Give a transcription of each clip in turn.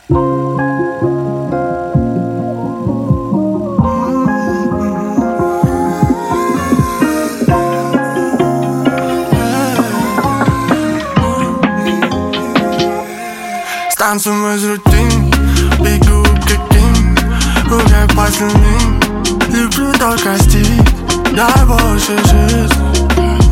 Станцуем из рутин, бегу как кин, в руках пластилин. Люблю только стиль, дай больше жизни,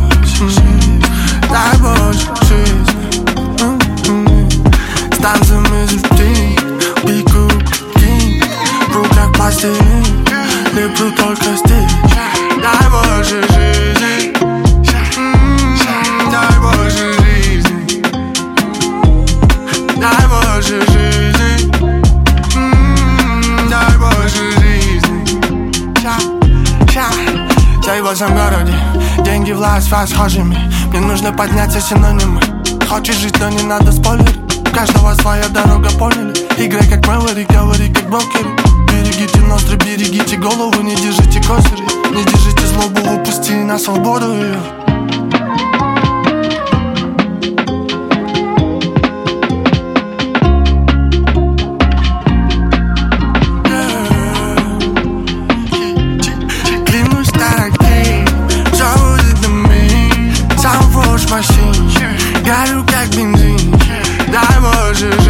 дай больше жизни. Станцуем из рутин, бегу как кин, в руках пластилин. Люблю только стиль, дай больше жизни, дай больше жизни, дай больше жизни, дай больше жизни. Я в вашем городе, деньги, власть, расхожими. Мне нужно подняться, синонимы. Хочешь жить, но не надо спойлерить. У каждого своя дорога, поняли? Играй как Мэлори, говори как брокеры. Берегите ноздри, берегите голову, не держите козыри. Не держите злобу, выпусти на свободу ее. Горю как бензин, дай Боже.